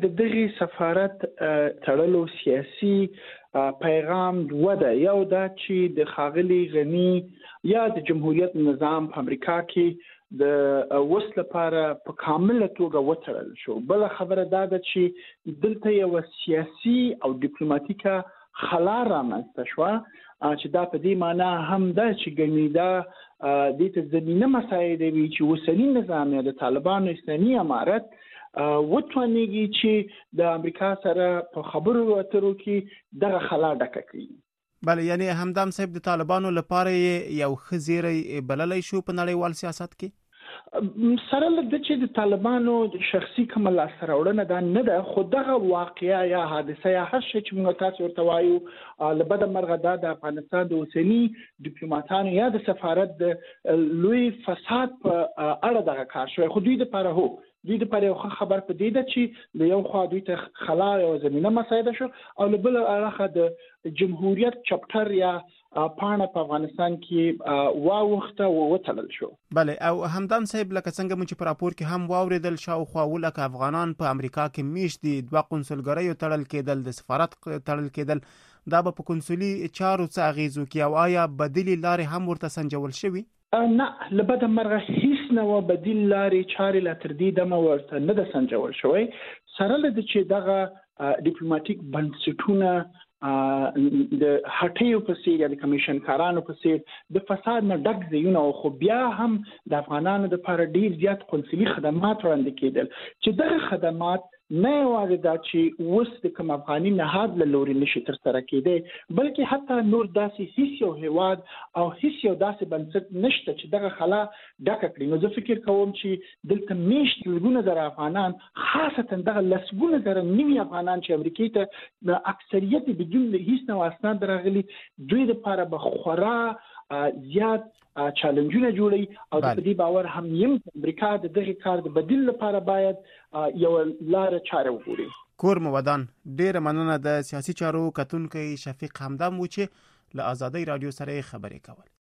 د دغه سفارت تړلو سیاسي پیغام وده یو دا چې د ښاغلي غني یا د جمهوریت نظام په امریکا کې د وس لپاره په کامله توګه وتړل شو. بل خبره دا ده چې دلته یو سیاسي او ډیپلوماټیکه خلا رامنځته شوه چې دا په دې معنا هم ده چې ګنې دا دې ته زمینه مساعده وي چې اوسني نظام د طالبانو اسلامي امارت وتوانیږي چې د امریکا سره په خبرو اترو کې دغه خلا ډکه کړي. بله، یعنی همدم صاحب د طالبانو لپاره یو ښه زیری بللی شو په نړیوال سیاست کې؟ سره له دې چې د طالبانو شخصي کومه لاسته راوړنه دا نه ده، خو دغه واقعیا یا حادثه یا هر شی چې موږ تاسو ورته وایو له بده مرغه دا د افغانستان د اوسني ډیپلوماټانو یا د سفارت د لوی فساد په اړه دغه کار شوی. خو دوی دپاره دوی دپاره یو ښه خبر په دې ده چې له یو خوا دوی ته خلا یو زمینه مساعده شو او له بل اړخه د جمهوریت چپټر یا پاڼه په افغانستان کې واوښته او وتړل شو. بله، او همدان صاحب لکه څنګه مو چې په راپور کې هم واورېدل شاوخوا 7 افغانان په امریکا کې میشت دي، 2 قونسلګریو تړل کېدل، د سفارت تړل کېدل، دا به په قونسلي چارو څه اغیز وکړي او آیا بدیلې لارې هم ورته سنجول شوي؟ نه، له بده مرغه هیڅ نه بدیل لارې چارې لا تر دې دمه ورته نه ده سنجول شوی. سره له دې چې دغه ډیپلوماټیک بنسټونه د هټیو په څیر یا د کمیشن کارانو په څیر د فساد نه ډک ځایونه، خو بیا هم د افغانانو لپاره ډیر زیات قونسلي خدمات وړاندې کېدل چې دغه خدمات نه یوازې دا چې اوس د کوم افغاني نهاد له لوري نشي ترسره کېدی، بلکې حتی نور داسې هیڅ یو هیواد او هیڅ یو داسې بنسټ نشته چې دغه خلا ډکه کړي. نو زه فکر کوم چې دلته میشت لسګونه زره افغانان، خاصتا دغه لسګونه زره نوي افغانان چې امریکې ته د اکثریت بدون هیڅ نوع اسناد راغلي، دوی لپاره به خورا زیات چالنجونه جوړي او د دې باور هم یم امریکا د دغه کار د بدیل لپاره باید یو لار چاره وګوري. کور مو ودان، ډیره مننه د سیاسي چارو کتونکي شفیق همدم و چې له آزادۍ رادیو سره خبرې کول.